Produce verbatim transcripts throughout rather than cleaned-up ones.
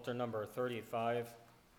Psalter number thirty-five.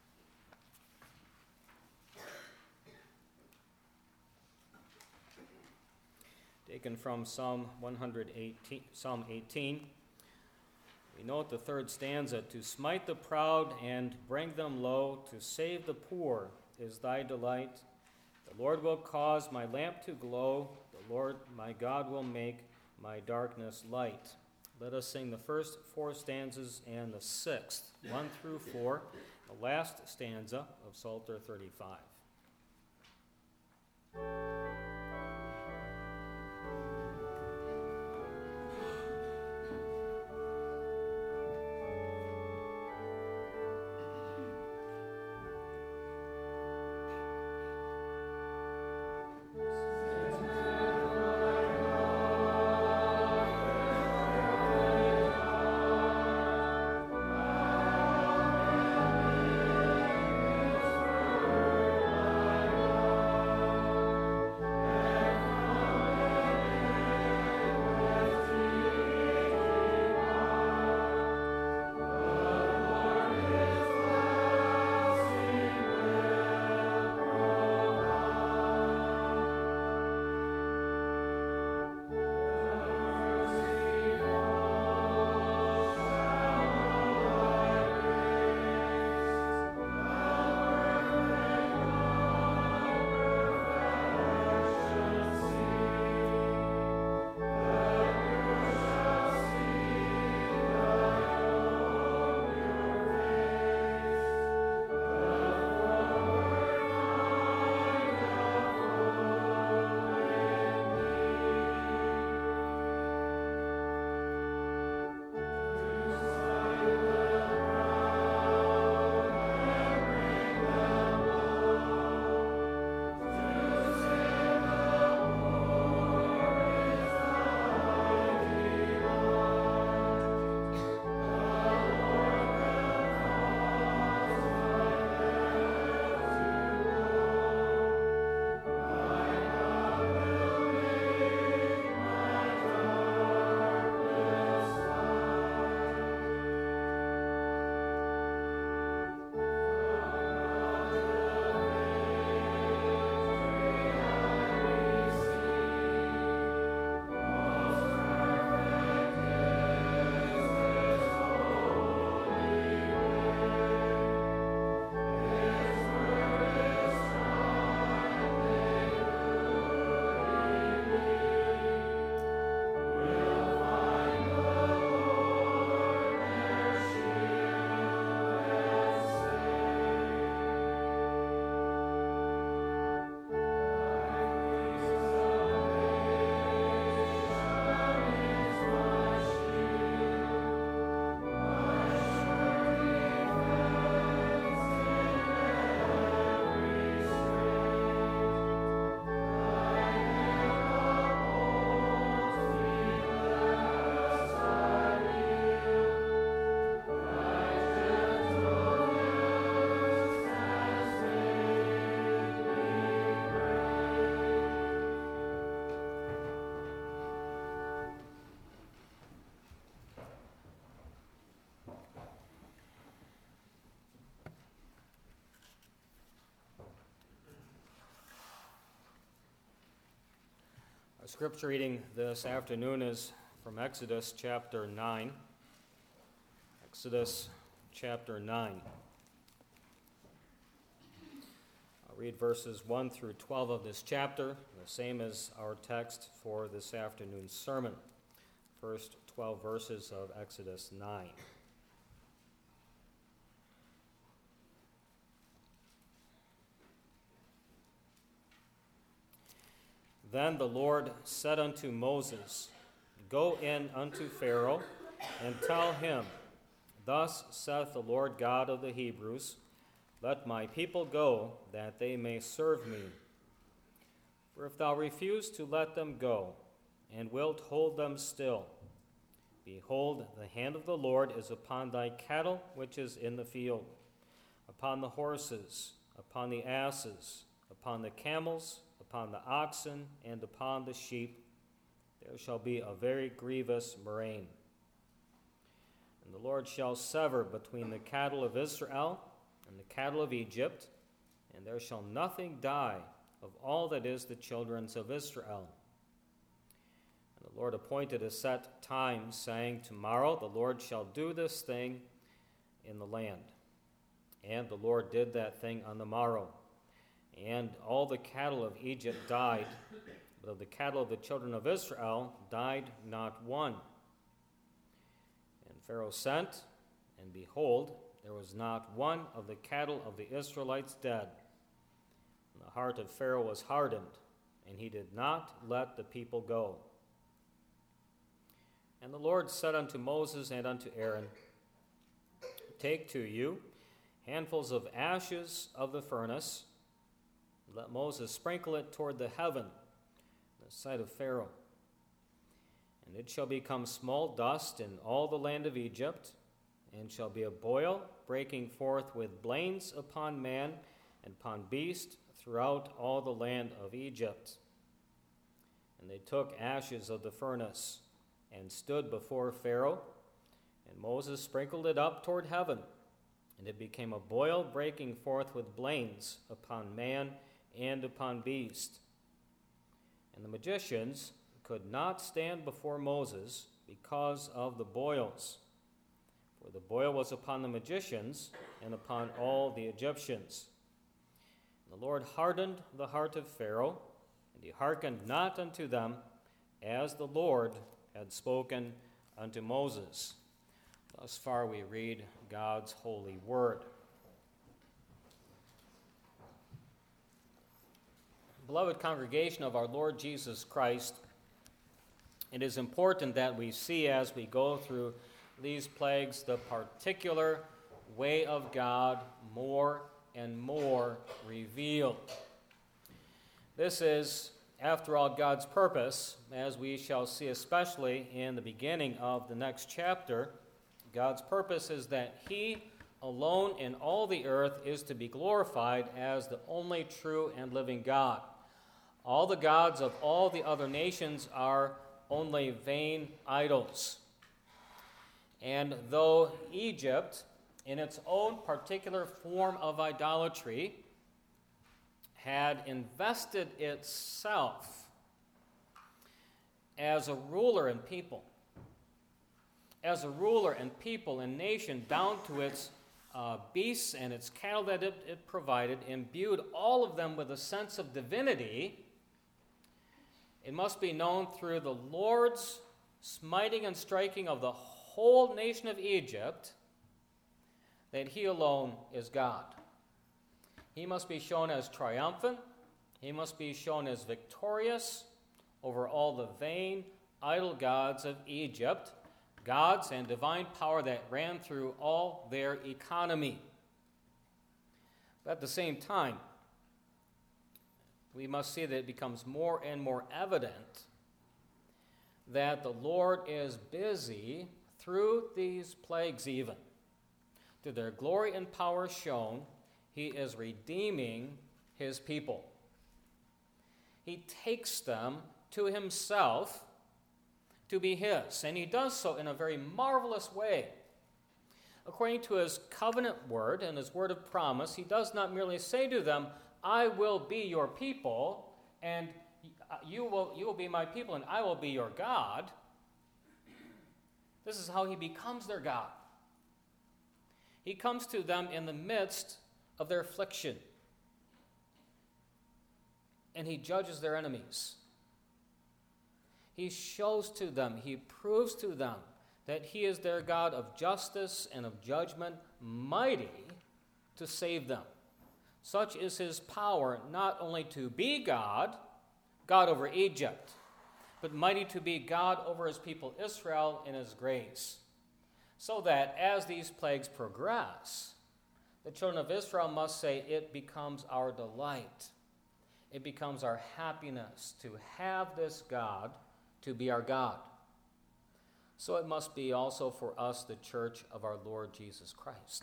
Taken from Psalm one hundred eighteen, Psalm eighteen. We note the third stanza, to smite the proud and bring them low, to save the poor is thy delight. The Lord will cause my lamp to glow, the Lord my God will make my darkness light. Let us sing the first four stanzas and the sixth, one through four, the last stanza of Psalter thirty-five. Our scripture reading this afternoon is from Exodus chapter nine. Exodus chapter nine. I'll read verses one through twelve of this chapter, the same as our text for this afternoon's sermon. First twelve verses of Exodus nine. Then the Lord said unto Moses, Go in unto Pharaoh, and tell him, Thus saith the Lord God of the Hebrews, Let my people go, that they may serve me. For if thou refuse to let them go, and wilt hold them still, behold, the hand of the Lord is upon thy cattle which is in the field, upon the horses, upon the asses, upon the camels, upon the oxen, and upon the sheep. There shall be a very grievous murrain. And the Lord shall sever between the cattle of Israel and the cattle of Egypt, and there shall nothing die of all that is the children's of Israel. And the Lord appointed a set time, saying, Tomorrow the Lord shall do this thing in the land. And the Lord did that thing on the morrow. And all the cattle of Egypt died, but of the cattle of the children of Israel died not one. And Pharaoh sent, and behold, there was not one of the cattle of the Israelites dead. And the heart of Pharaoh was hardened, and he did not let the people go. And the Lord said unto Moses and unto Aaron, Take to you handfuls of ashes of the furnace, and let Moses sprinkle it toward the heaven, in the sight of Pharaoh. And it shall become small dust in all the land of Egypt, and shall be a boil breaking forth with blains upon man and upon beast throughout all the land of Egypt. And they took ashes of the furnace, and stood before Pharaoh, and Moses sprinkled it up toward heaven, and it became a boil breaking forth with blains upon man and upon beast. And the magicians could not stand before Moses because of the boils, for the boil was upon the magicians and upon all the Egyptians. And the Lord hardened the heart of Pharaoh, and he hearkened not unto them, as the Lord had spoken unto Moses. Thus far we read God's holy word. Beloved congregation of our Lord Jesus Christ, it is important that we see as we go through these plagues the particular way of God more and more revealed. This is, after all, God's purpose, as we shall see especially in the beginning of the next chapter. God's purpose is that he alone in all the earth is to be glorified as the only true and living God. All the gods of all the other nations are only vain idols. And though Egypt, in its own particular form of idolatry, had invested itself as a ruler and people, as a ruler and people and nation, down to its uh, beasts and its cattle that it, it provided, imbued all of them with a sense of divinity, it must be known through the Lord's smiting and striking of the whole nation of Egypt that he alone is God. He must be shown as triumphant. He must be shown as victorious over all the vain, idol gods of Egypt, gods and divine power that ran through all their economy. But at the same time, we must see that it becomes more and more evident that the Lord is busy through these plagues even, to their glory and power shown. He is redeeming his people. He takes them to himself to be his, and he does so in a very marvelous way. According to his covenant word and his word of promise, he does not merely say to them, I will be your people, and you will, you will be my people, and I will be your God. This is how he becomes their God. He comes to them in the midst of their affliction, and he judges their enemies. He shows to them, he proves to them that he is their God of justice and of judgment, mighty to save them. Such is his power, not only to be God, God over Egypt, but mighty to be God over his people Israel in his grace. So that as these plagues progress, the children of Israel must say, it becomes our delight. It becomes our happiness to have this God to be our God. So it must be also for us, the church of our Lord Jesus Christ.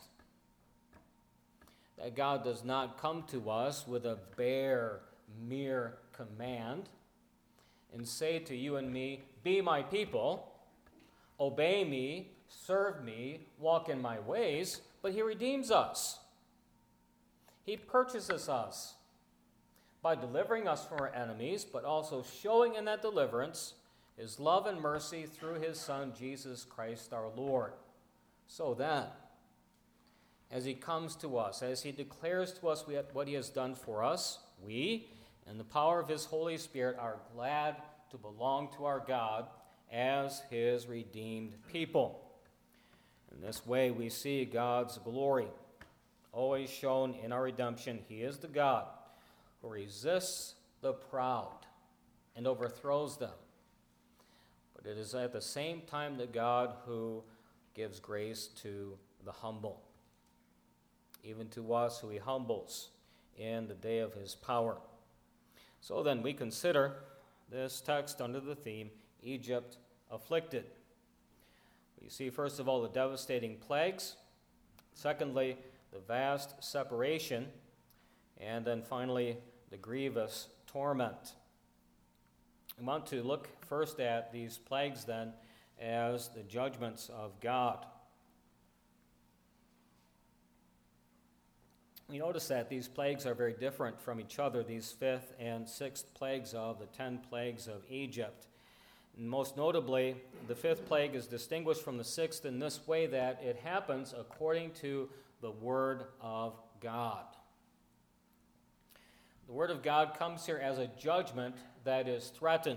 That God does not come to us with a bare, mere command and say to you and me, be my people, obey me, serve me, walk in my ways, but he redeems us. He purchases us by delivering us from our enemies, but also showing in that deliverance his love and mercy through his Son, Jesus Christ our Lord. So that, as he comes to us, as he declares to us what he has done for us, we, in the power of his Holy Spirit, are glad to belong to our God as his redeemed people. In this way, we see God's glory always shown in our redemption. He is the God who resists the proud and overthrows them. But it is at the same time the God who gives grace to the humble, even to us who he humbles in the day of his power. So then we consider this text under the theme, Egypt afflicted. We see first of all the devastating plagues, secondly the vast separation, and then finally the grievous torment. We want to look first at these plagues then as the judgments of God. We notice that these plagues are very different from each other, these fifth and sixth plagues of the ten plagues of Egypt. And most notably, the fifth plague is distinguished from the sixth in this way, that it happens according to the Word of God. The Word of God comes here as a judgment that is threatened.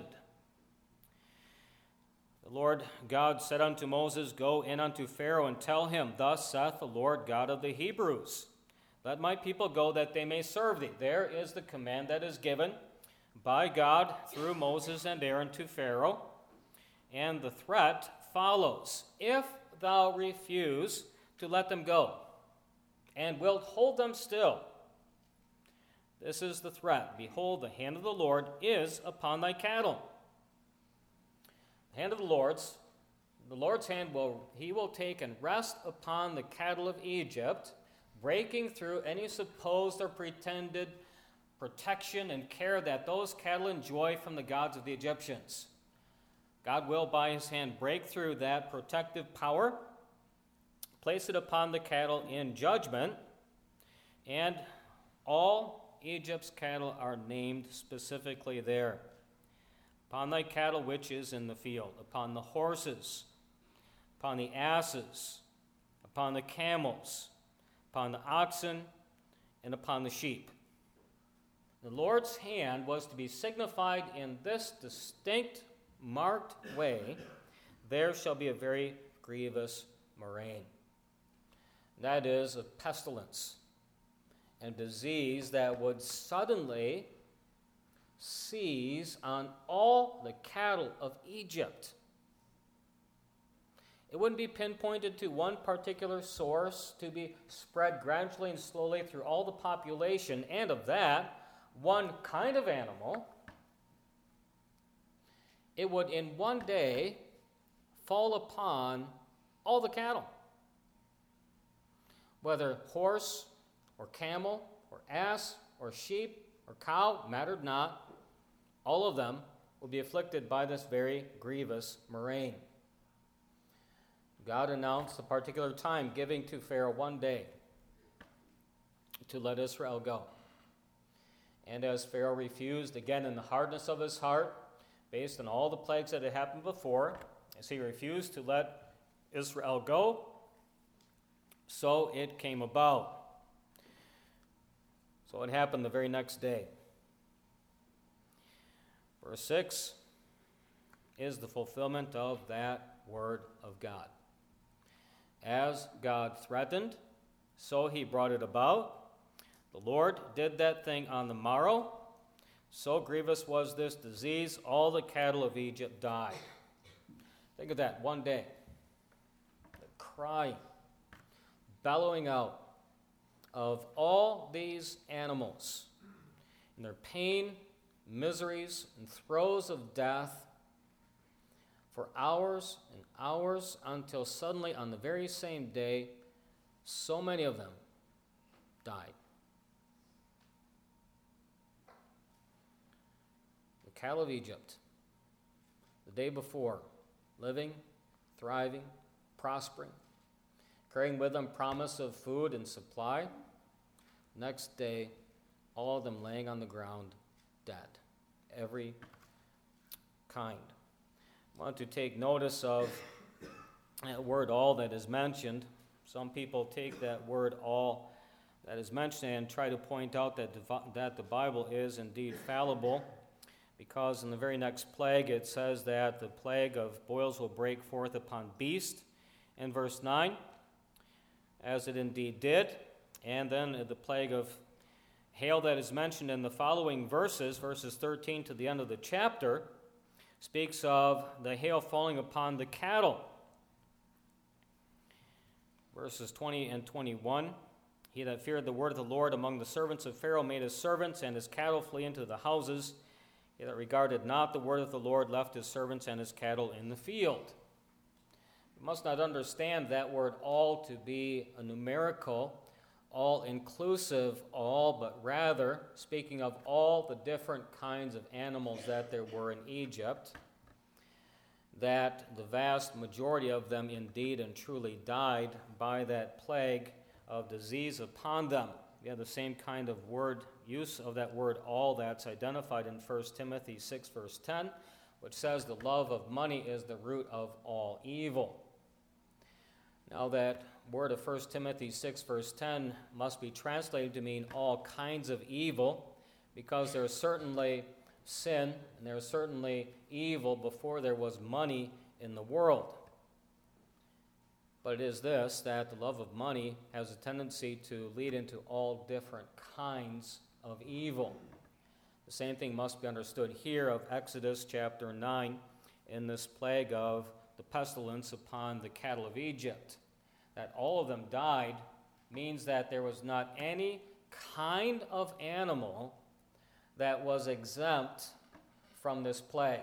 The Lord God said unto Moses, Go in unto Pharaoh and tell him, Thus saith the Lord God of the Hebrews, Let my people go that they may serve thee. There is the command that is given by God through Moses and Aaron to Pharaoh. And the threat follows. If thou refuse to let them go, and wilt hold them still, this is the threat. Behold, the hand of the Lord is upon thy cattle. The hand of the Lord's, the Lord's hand will, he will take and rest upon the cattle of Egypt, breaking through any supposed or pretended protection and care that those cattle enjoy from the gods of the Egyptians. God will, by his hand, break through that protective power, place it upon the cattle in judgment, and all Egypt's cattle are named specifically there. Upon thy cattle which is in the field, upon the horses, upon the asses, upon the camels, upon the oxen, and upon the sheep. The Lord's hand was to be signified in this distinct, marked way. There shall be a very grievous murrain. That is a pestilence and disease that would suddenly seize on all the cattle of Egypt. It wouldn't be pinpointed to one particular source, to be spread gradually and slowly through all the population, and of that, one kind of animal. It would in one day fall upon all the cattle. Whether horse or camel or ass or sheep or cow, mattered not, all of them will be afflicted by this very grievous murrain. God announced a particular time, giving to Pharaoh one day to let Israel go. And as Pharaoh refused, again in the hardness of his heart, based on all the plagues that had happened before, as he refused to let Israel go, so it came about. So it happened the very next day. Verse six is the fulfillment of that word of God. As God threatened, so he brought it about. The Lord did that thing on the morrow. So grievous was this disease, all the cattle of Egypt died. Think of that, one day. The crying, bellowing out of all these animals in their pain, miseries, and throes of death for hours and hours, until suddenly on the very same day, so many of them died. The cattle of Egypt, the day before, living, thriving, prospering, carrying with them promise of food and supply. Next day, all of them laying on the ground, dead. Every kind. I want to take notice of that word all that is mentioned. Some people take that word all that is mentioned and try to point out that, that the Bible is indeed fallible, because in the very next plague it says that the plague of boils will break forth upon beast in verse nine, as it indeed did. And then the plague of hail that is mentioned in the following verses, verses thirteen to the end of the chapter, speaks of the hail falling upon the cattle. Verses twenty and twenty-one, he that feared the word of the Lord among the servants of Pharaoh made his servants and his cattle flee into the houses. He that regarded not the word of the Lord left his servants and his cattle in the field. We must not understand that word all to be a numerical, all-inclusive all, but rather speaking of all the different kinds of animals that there were in Egypt, that the vast majority of them indeed and truly died by that plague of disease upon them. We have the same kind of word, use of that word all that's identified in First Timothy six, verse ten, which says the love of money is the root of all evil. Now that word of First Timothy six, verse ten must be translated to mean all kinds of evil, because there is certainly sin and there is certainly evil before there was money in the world. But it is this, that the love of money has a tendency to lead into all different kinds of evil. The same thing must be understood here of Exodus chapter nine in this plague of the pestilence upon the cattle of Egypt. That all of them died means that there was not any kind of animal that was exempt from this plague.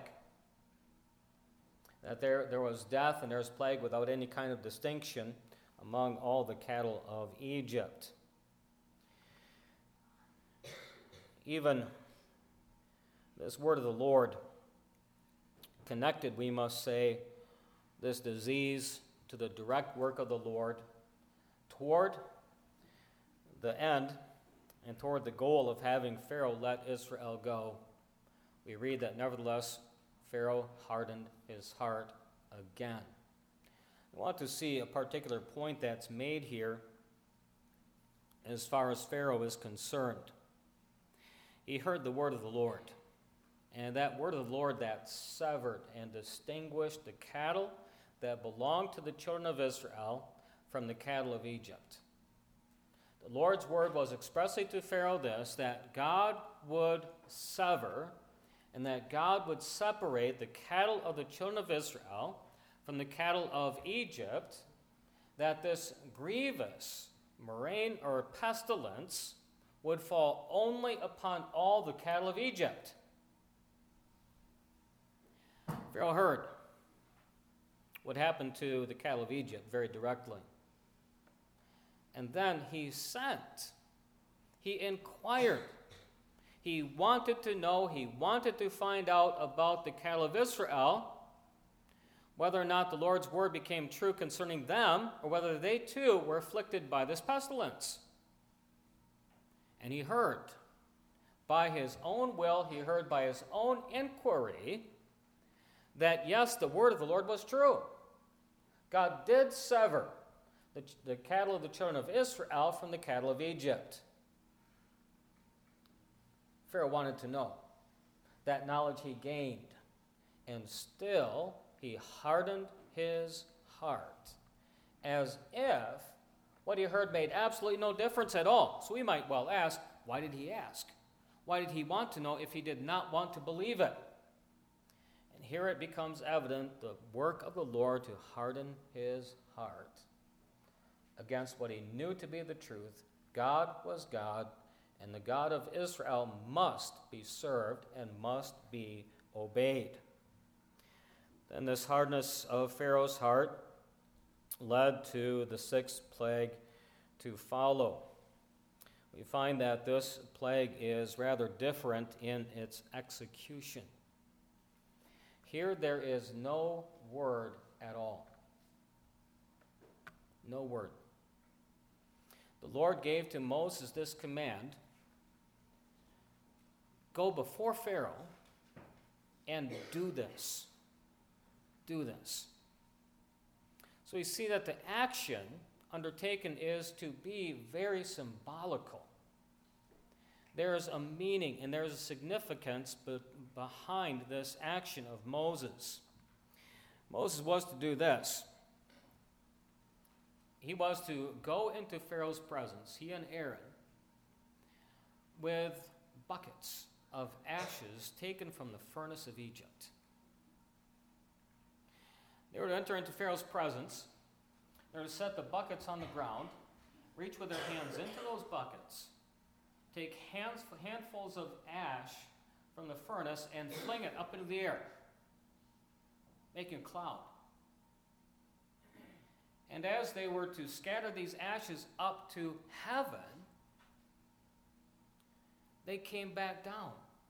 That there, there was death and there was plague without any kind of distinction among all the cattle of Egypt. Even this word of the Lord connected, we must say, this disease to the direct work of the Lord toward the end and toward the goal of having Pharaoh let Israel go. We read that nevertheless Pharaoh hardened his heart again. I want to see a particular point that's made here as far as Pharaoh is concerned. He heard the word of the Lord, and that word of the Lord that severed and distinguished the cattle that belonged to the children of Israel from the cattle of Egypt. The Lord's word was expressly to Pharaoh this, that God would sever and that God would separate the cattle of the children of Israel from the cattle of Egypt, that this grievous murrain or pestilence would fall only upon all the cattle of Egypt. Pharaoh heard what happened to the cattle of Egypt very directly. And then he sent, he inquired, he wanted to know, he wanted to find out about the cattle of Israel, whether or not the Lord's word became true concerning them, or whether they too were afflicted by this pestilence. And he heard by his own will, he heard by his own inquiry, that yes, the word of the Lord was true. God did sever the, the cattle of the children of Israel from the cattle of Egypt. Pharaoh wanted to know. That knowledge he gained, and still he hardened his heart, as if what he heard made absolutely no difference at all. So we might well ask, why did he ask? Why did he want to know if he did not want to believe it? And here it becomes evident the work of the Lord to harden his heart against what he knew to be the truth. God was God, and the God of Israel must be served and must be obeyed. Then this hardness of Pharaoh's heart led to the sixth plague to follow. We find that this plague is rather different in its execution. Here there is no word at all. No word. The Lord gave to Moses this command: go before Pharaoh and do this. Do this. So we see that the action undertaken is to be very symbolical. There is a meaning and there is a significance be- behind this action of Moses. Moses was to do this. He was to go into Pharaoh's presence, he and Aaron, with buckets of ashes taken from the furnace of Egypt. They were to enter into Pharaoh's presence. They were to set the buckets on the ground, reach with their hands into those buckets, take hands, handfuls of ash from the furnace and fling it up into the air, making a cloud. And as they were to scatter these ashes up to heaven, they came back down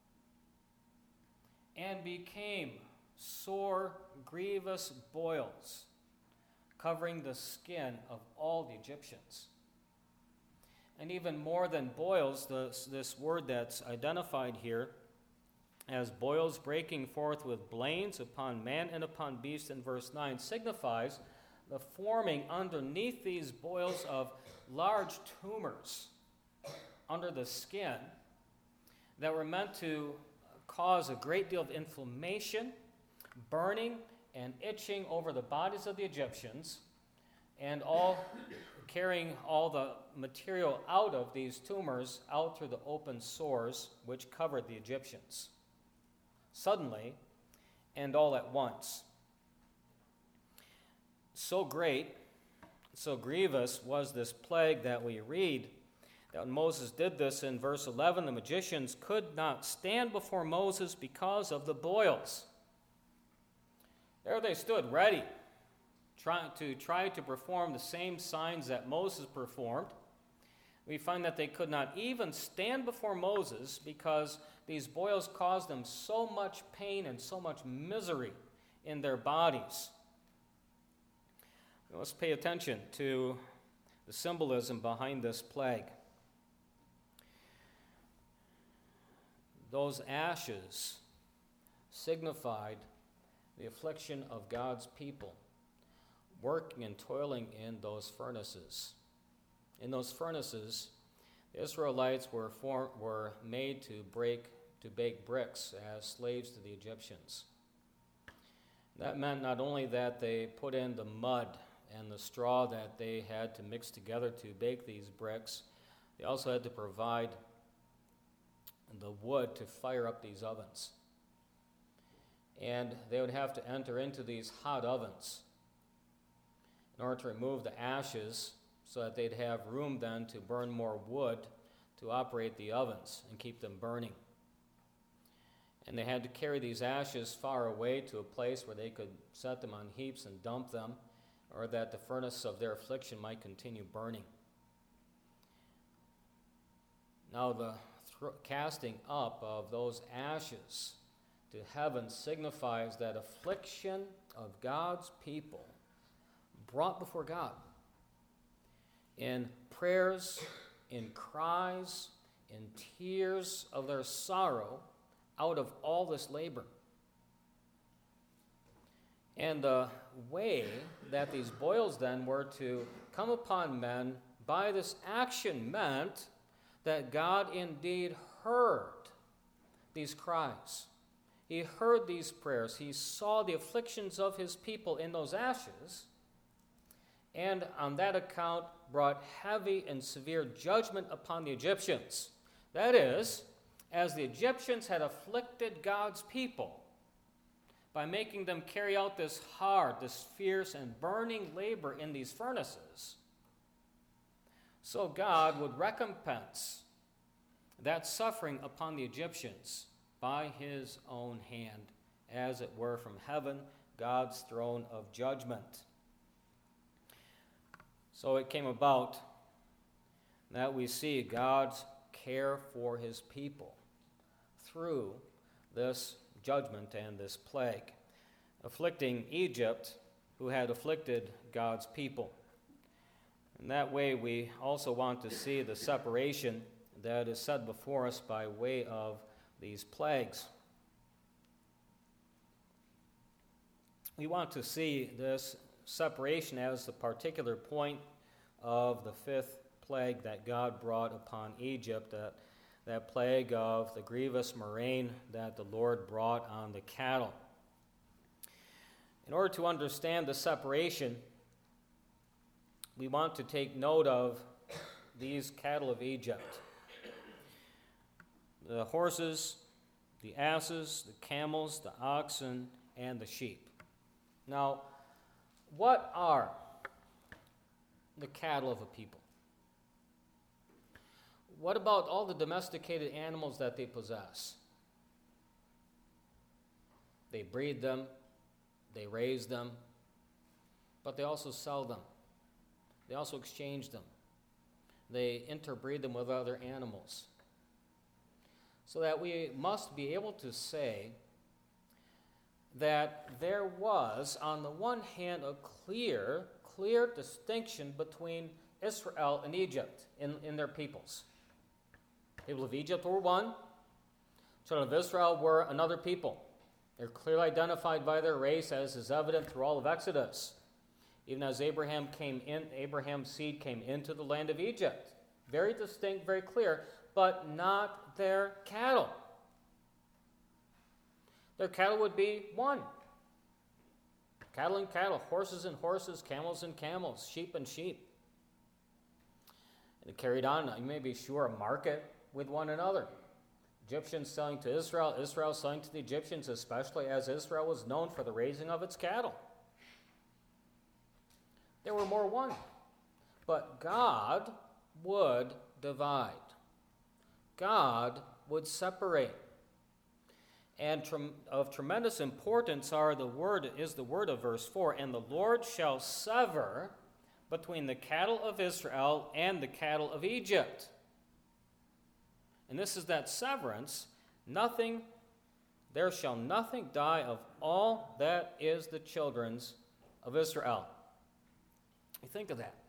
and became sore, grievous boils covering the skin of all the Egyptians. And even more than boils, this, this word that's identified here as boils breaking forth with blains upon man and upon beast in verse nine signifies the forming underneath these boils of large tumors under the skin that were meant to cause a great deal of inflammation, burning, and itching over the bodies of the Egyptians, and all carrying all the material out of these tumors out through the open sores which covered the Egyptians. Suddenly, and all at once. So great, so grievous was this plague that we read that when Moses did this in verse eleven, the magicians could not stand before Moses because of the boils. There they stood ready, trying to try to perform the same signs that Moses performed. We find that they could not even stand before Moses because these boils caused them so much pain and so much misery in their bodies. Let's pay attention to the symbolism behind this plague. Those ashes signified the affliction of God's people, working and toiling in those furnaces. In those furnaces, the Israelites were for, were made to break to bake bricks as slaves to the Egyptians. That meant not only that they put in the mud and the straw that they had to mix together to bake these bricks, they also had to provide the wood to fire up these ovens. And they would have to enter into these hot ovens in order to remove the ashes so that they'd have room then to burn more wood to operate the ovens and keep them burning. And they had to carry these ashes far away to a place where they could set them on heaps and dump them, or that the furnace of their affliction might continue burning. Now the th- casting up of those ashes to heaven signifies that affliction of God's people brought before God in prayers, in cries, in tears of their sorrow out of all this labor. And the way that these boils then were to come upon men by this action meant that God indeed heard these cries. He heard these prayers. He saw the afflictions of his people in those ashes, and on that account brought heavy and severe judgment upon the Egyptians. That is, as the Egyptians had afflicted God's people by making them carry out this hard, this fierce and burning labor in these furnaces, so God would recompense that suffering upon the Egyptians by his own hand, as it were from heaven, God's throne of judgment. So it came about that we see God's care for his people through this judgment and this plague, afflicting Egypt, who had afflicted God's people. In that way, we also want to see the separation that is set before us by way of these plagues. We want to see this separation as the particular point of the fifth plague that God brought upon Egypt, that, that plague of the grievous murrain that the Lord brought on the cattle. In order to understand the separation, we want to take note of these cattle of Egypt. The horses, the asses, the camels, the oxen, and the sheep. Now, what are the cattle of a people? What about all the domesticated animals that they possess? They breed them, they raise them, but they also sell them. They also exchange them. They interbreed them with other animals. So that we must be able to say that there was, on the one hand, a clear, clear distinction between Israel and Egypt in, in their peoples. People of Egypt were one. Children of Israel were another people. They're clearly identified by their race, as is evident through all of Exodus. Even as Abraham came in, Abraham's seed came into the land of Egypt. Very distinct, very clear, but not their cattle. Their cattle would be one. Cattle and cattle, horses and horses, camels and camels, sheep and sheep. And it carried on, you may be sure, a market with one another. Egyptians selling to Israel, Israel selling to the Egyptians, especially as Israel was known for the raising of its cattle. They were more one. But God would divide. God would separate. And trem- of tremendous importance are the word is the word of verse four, and the Lord shall sever between the cattle of Israel and the cattle of Egypt. And this is that severance. Nothing, there shall nothing die of all that is the children's of Israel. You think of that.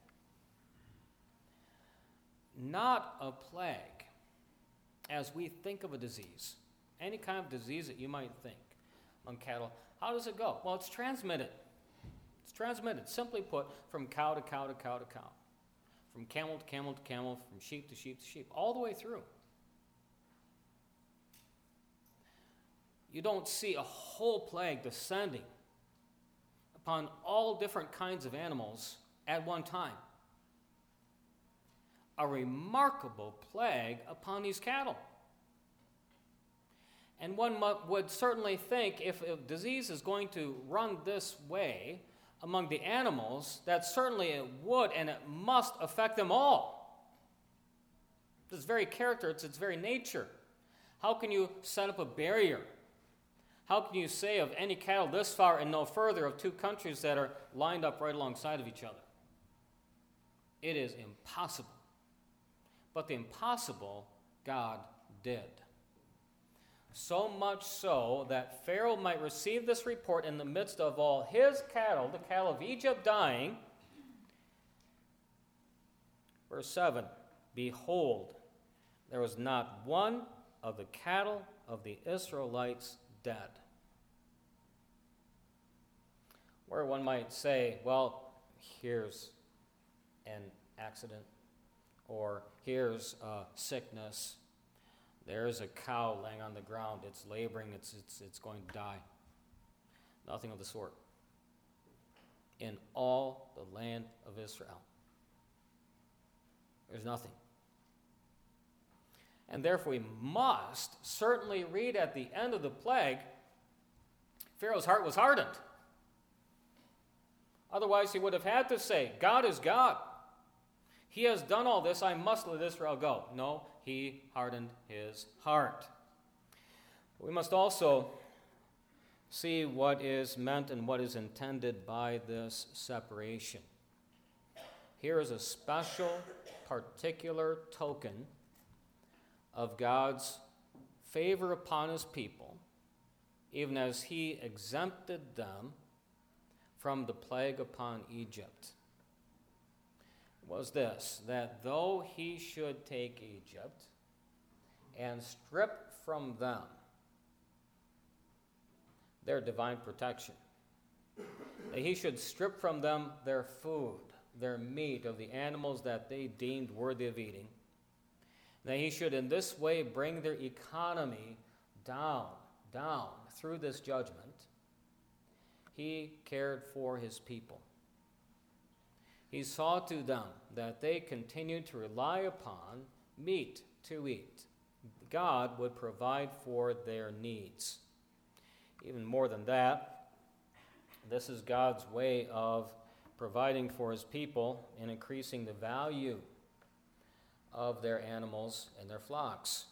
Not a plague, as we think of a disease. Any kind of disease that you might think on cattle. How does it go? Well, it's transmitted. It's transmitted, simply put, from cow to cow to cow to cow. From camel to camel to camel, from sheep to sheep to sheep, all the way through. You don't see a whole plague descending upon all different kinds of animals at one time. A remarkable plague upon these cattle. And one would certainly think if a disease is going to run this way among the animals, that certainly it would and it must affect them all. It's its very character, it's its very nature. How can you set up a barrier? How can you say of any cattle this far and no further of two countries that are lined up right alongside of each other? It is impossible. But the impossible, God did. So much so that Pharaoh might receive this report in the midst of all his cattle, the cattle of Egypt dying. Verse seven, behold, there was not one of the cattle of the Israelites dead. Where one might say, well, here's an accident, or here's a sickness. There's a cow laying on the ground. It's laboring. It's, it's, it's going to die. Nothing of the sort. In all the land of Israel, there's nothing. And therefore we must certainly read at the end of the plague, Pharaoh's heart was hardened. Otherwise he would have had to say, God is God. He has done all this, I must let Israel go. No, he hardened his heart. We must also see what is meant and what is intended by this separation. Here is a special, particular token of God's favor upon his people, even as he exempted them from the plague upon Egypt. was this, that though he should take Egypt and strip from them their divine protection, that he should strip from them their food, their meat of the animals that they deemed worthy of eating, that he should in this way bring their economy down, down through this judgment, he cared for his people. He saw to them that they continued to rely upon meat to eat. God would provide for their needs. Even more than that, this is God's way of providing for his people and increasing the value of their animals and their flocks.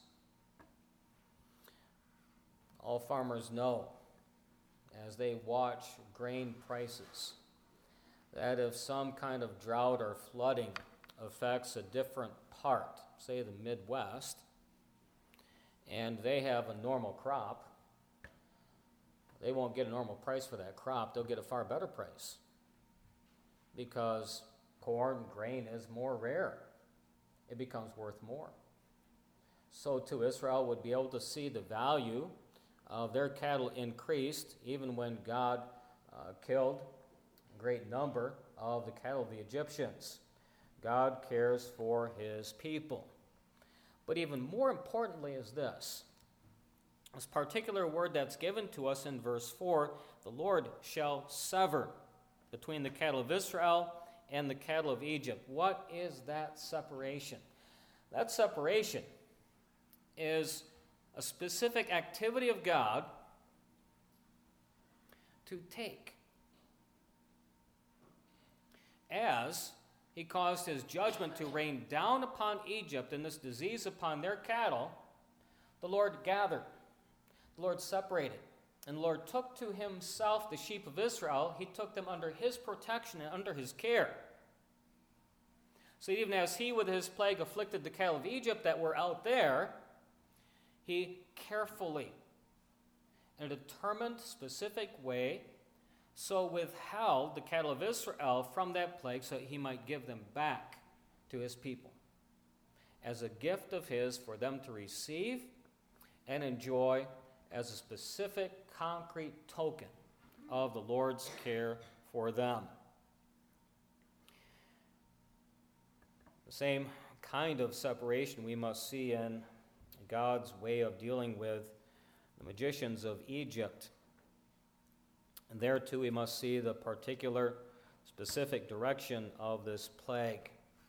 All farmers know, as they watch grain prices, that if some kind of drought or flooding affects a different part, say the Midwest, and they have a normal crop, they won't get a normal price for that crop. They'll get a far better price because corn, grain is more rare. It becomes worth more. So too, Israel would be able to see the value of their cattle increased even when God uh, killed great number of the cattle of the Egyptians. God cares for his people. But even more importantly is this. This particular word that's given to us in verse four, the Lord shall sever between the cattle of Israel and the cattle of Egypt. What is that separation? That separation is a specific activity of God to take. As he caused his judgment to rain down upon Egypt and this disease upon their cattle, the Lord gathered, the Lord separated, and the Lord took to himself the sheep of Israel. He took them under his protection and under his care. So even as he with his plague afflicted the cattle of Egypt that were out there, he carefully, in a determined, specific way, so withheld the cattle of Israel from that plague so that he might give them back to his people as a gift of his for them to receive and enjoy as a specific, concrete token of the Lord's care for them. The same kind of separation we must see in God's way of dealing with the magicians of Egypt. And there too we must see the particular, specific direction of this plague.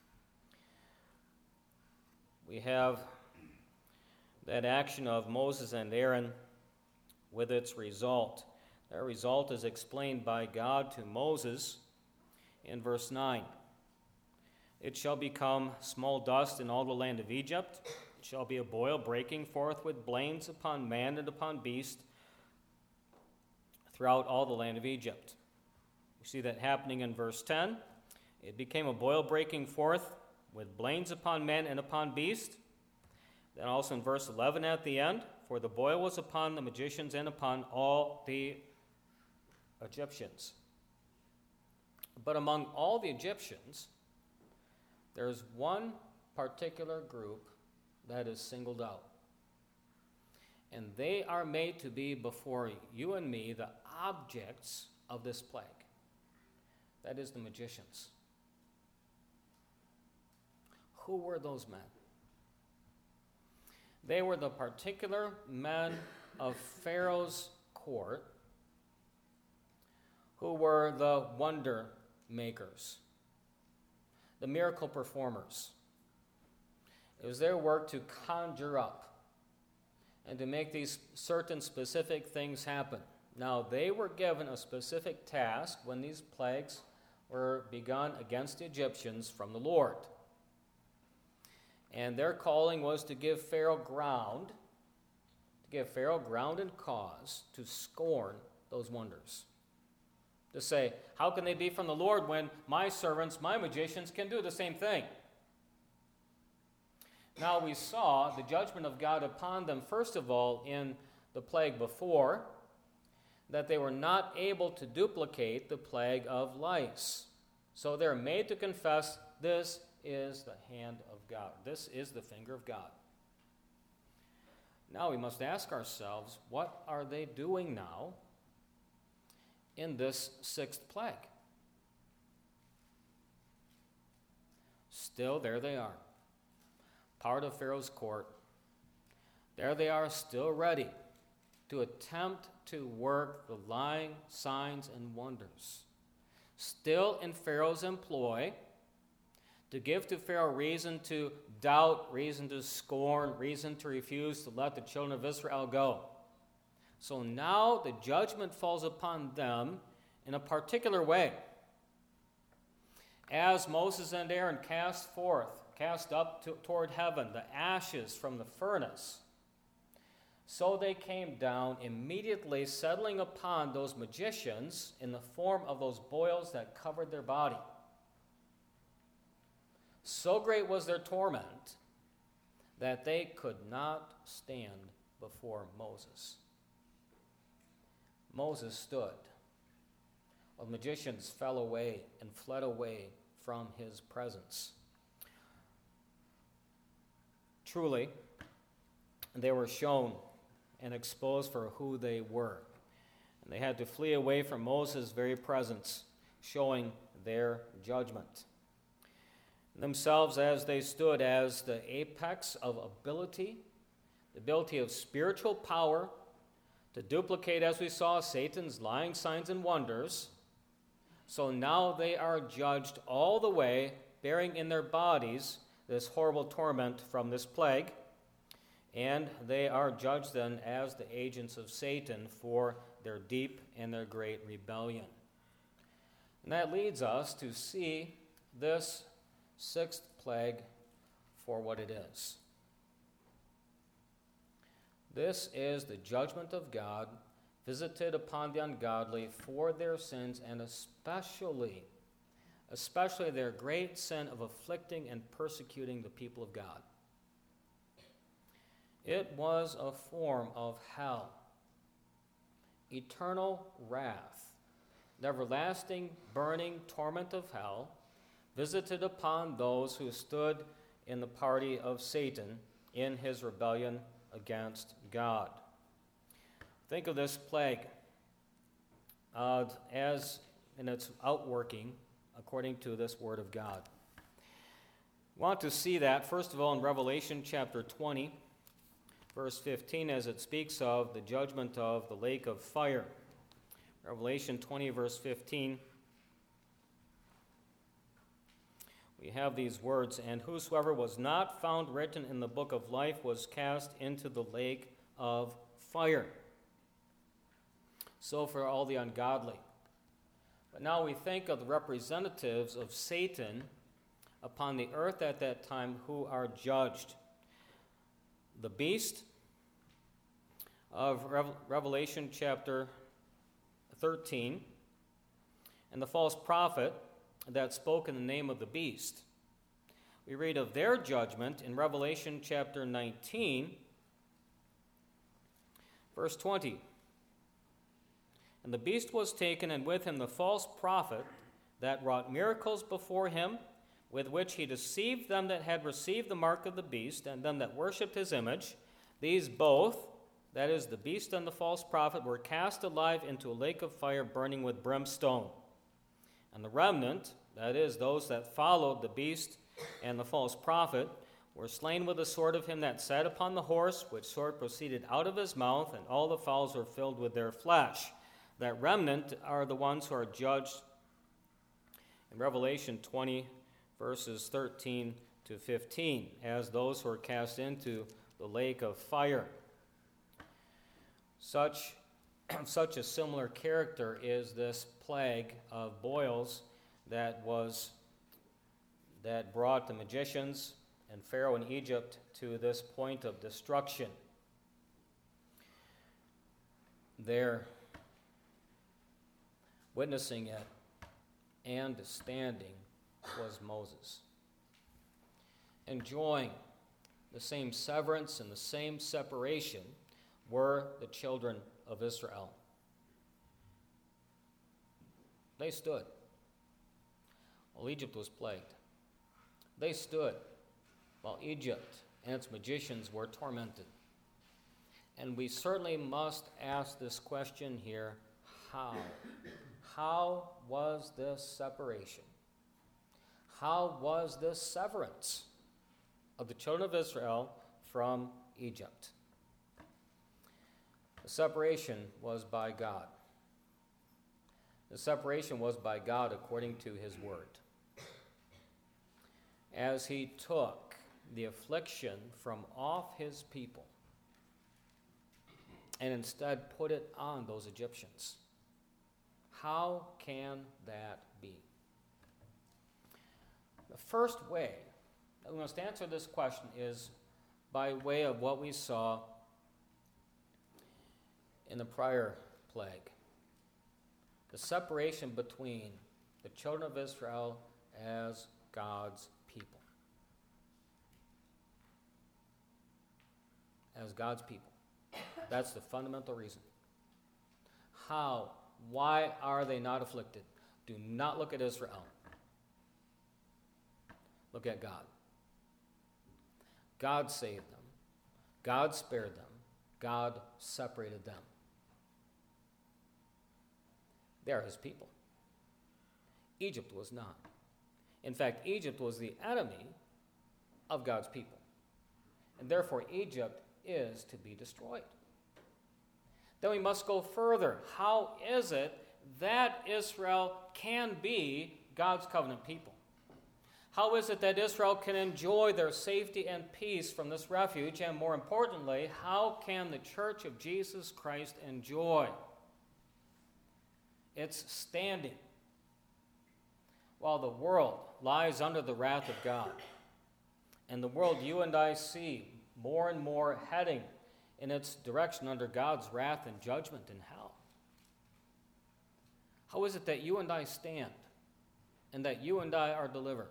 We have that action of Moses and Aaron with its result. That result is explained by God to Moses in verse nine. It shall become small dust in all the land of Egypt. It shall be a boil breaking forth with blains upon man and upon beast throughout all the land of Egypt. We see that happening in verse ten. It became a boil breaking forth with blains upon men and upon beast. Then also in verse eleven at the end, for the boil was upon the magicians and upon all the Egyptians. But among all the Egyptians, there's one particular group that is singled out. And they are made to be before you and me the objects of this plague. That is the magicians. Who were those men? They were the particular men of Pharaoh's court who were the wonder makers, the miracle performers. It was their work to conjure up and to make these certain specific things happen. Now, they were given a specific task when these plagues were begun against the Egyptians from the Lord. And their calling was to give Pharaoh ground, to give Pharaoh ground and cause to scorn those wonders. To say, how can they be from the Lord when my servants, my magicians, can do the same thing? Now we saw the judgment of God upon them, first of all, in the plague before, that they were not able to duplicate the plague of lice. So they're made to confess this is the hand of God. This is the finger of God. Now we must ask ourselves, what are they doing now in this sixth plague? Still, there they are, part of Pharaoh's court. There they are, still ready to attempt to work the lying signs and wonders. Still in Pharaoh's employ, to give to Pharaoh reason to doubt, reason to scorn, reason to refuse to let the children of Israel go. So now the judgment falls upon them in a particular way. As Moses and Aaron cast forth, cast up to, toward heaven the ashes from the furnace, so they came down, immediately settling upon those magicians in the form of those boils that covered their body. So great was their torment that they could not stand before Moses. Moses stood. The magicians fell away and fled away from his presence. Truly, they were shown and exposed for who they were. And they had to flee away from Moses' very presence, showing their judgment. Themselves as they stood as the apex of ability, the ability of spiritual power to duplicate, as we saw, Satan's lying signs and wonders. So now they are judged all the way, bearing in their bodies this horrible torment from this plague. And they are judged then as the agents of Satan for their deep and their great rebellion. And that leads us to see this sixth plague for what it is. This is the judgment of God visited upon the ungodly for their sins, and especially, especially their great sin of afflicting and persecuting the people of God. It was a form of hell, eternal wrath, the everlasting burning torment of hell visited upon those who stood in the party of Satan in his rebellion against God. Think of this plague uh, as in its outworking according to this word of God. We want to see that, first of all, in Revelation chapter twenty, verse fifteen, as it speaks of the judgment of the lake of fire. Revelation twenty, verse fifteen. We have these words, "And whosoever was not found written in the book of life was cast into the lake of fire." So for all the ungodly. But now we think of the representatives of Satan upon the earth at that time who are judged. The beast of Revelation chapter thirteen, and the false prophet that spoke in the name of the beast. We read of their judgment in Revelation chapter nineteen, verse twenty. "And the beast was taken, and with him the false prophet that wrought miracles before him, with which he deceived them that had received the mark of the beast, and them that worshipped his image. These both," that is, the beast and the false prophet, "were cast alive into a lake of fire burning with brimstone. And the remnant," that is, those that followed the beast and the false prophet, "were slain with the sword of him that sat upon the horse, which sword proceeded out of his mouth, and all the fowls were filled with their flesh." That remnant are the ones who are judged in Revelation twenty, verses thirteen to fifteen, as those who are cast into the lake of fire. Such, such a similar character is this plague of boils that was that brought the magicians and Pharaoh in Egypt to this point of destruction. There, witnessing it and standing was Moses, enjoying the same severance and the same separation were the children of Israel. They stood while Egypt was plagued. They stood while Egypt and its magicians were tormented. And we certainly must ask this question here, how? How was this separation? How was this severance of the children of Israel from Egypt? The separation was by God. The separation was by God according to his word. As he took the affliction from off his people and instead put it on those Egyptians. How can that be? The first way that we must answer this question is by way of what we saw in the prior plague. The separation between the children of Israel as God's people. As God's people. That's the fundamental reason. How? Why are they not afflicted? Do not look at Israel. Look at God. God saved them. God spared them. God separated them. They are his people. Egypt was not. In fact, Egypt was the enemy of God's people. And therefore, Egypt is to be destroyed. Then we must go further. How is it that Israel can be God's covenant people? How is it that Israel can enjoy their safety and peace from this refuge? And more importantly, how can the Church of Jesus Christ enjoy its standing while the world lies under the wrath of God? And the world you and I see more and more heading in its direction under God's wrath and judgment in hell. How is it that you and I stand and that you and I are delivered?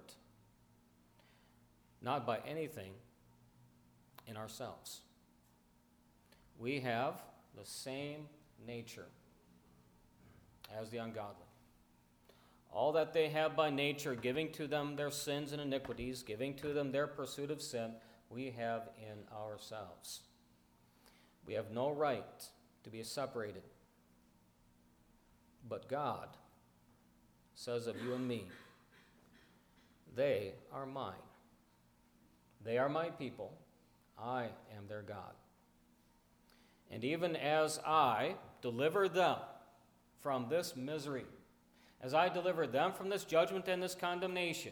Not by anything in ourselves. We have the same nature as the ungodly. All that they have by nature, giving to them their sins and iniquities, giving to them their pursuit of sin, we have in ourselves. We have no right to be separated. But God says of you and me, they are mine. They are my people. I am their God. And even as I deliver them from this misery, as I deliver them from this judgment and this condemnation,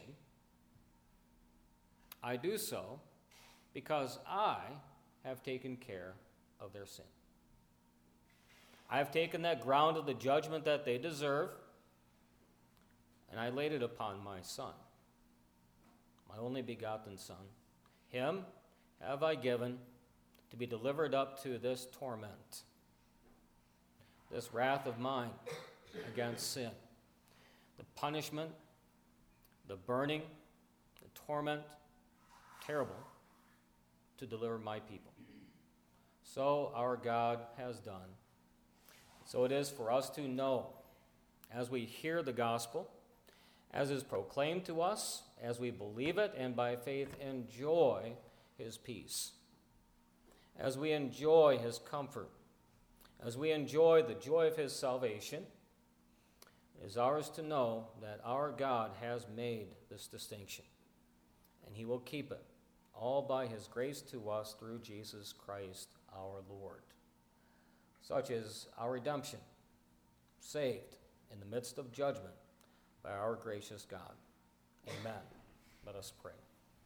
I do so because I have taken care of their sin. I have taken that ground of the judgment that they deserve, and I laid it upon my Son, my only begotten Son. Him have I given to be delivered up to this torment, this wrath of mine against sin, the punishment, the burning, the torment, terrible, to deliver my people. So our God has done. So it is for us to know, as we hear the gospel, as is proclaimed to us, as we believe it, and by faith enjoy his peace, as we enjoy his comfort, as we enjoy the joy of his salvation, it is ours to know that our God has made this distinction, and he will keep it, all by his grace to us through Jesus Christ our Lord. Such is our redemption, saved in the midst of judgment by our gracious God. Amen. Let us pray.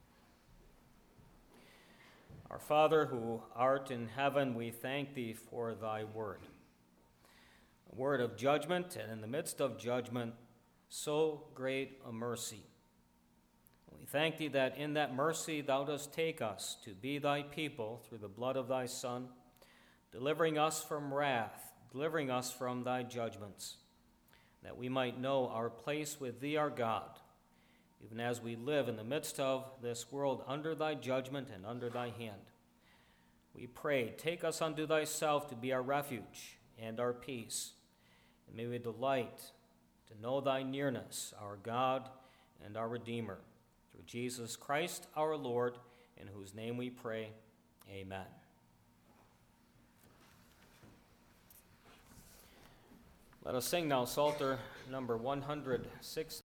Our Father, who art in heaven, we thank thee for thy word. A word of judgment, and in the midst of judgment, so great a mercy. We thank thee that in that mercy thou dost take us to be thy people through the blood of thy Son, delivering us from wrath, delivering us from thy judgments, that we might know our place with thee, our God, even as we live in the midst of this world under thy judgment and under thy hand. We pray, take us unto thyself to be our refuge and our peace, and may we delight to know thy nearness, our God and our Redeemer, Through Jesus Christ our Lord, in whose name we pray. Amen. Let us sing now Psalter number one hundred six.